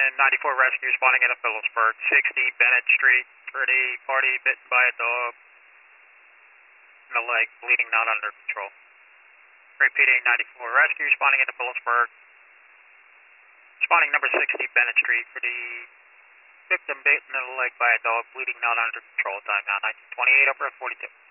94 rescue spawning in Phillipsburg, 60 Bennett Street, pretty party bitten by a dog in the leg, bleeding not under control. Repeating 94 rescue spawning into Phillipsburg, spawning number 60 Bennett Street, pretty victim bitten in the leg by a dog, bleeding not under control, time now 1928 over at 42.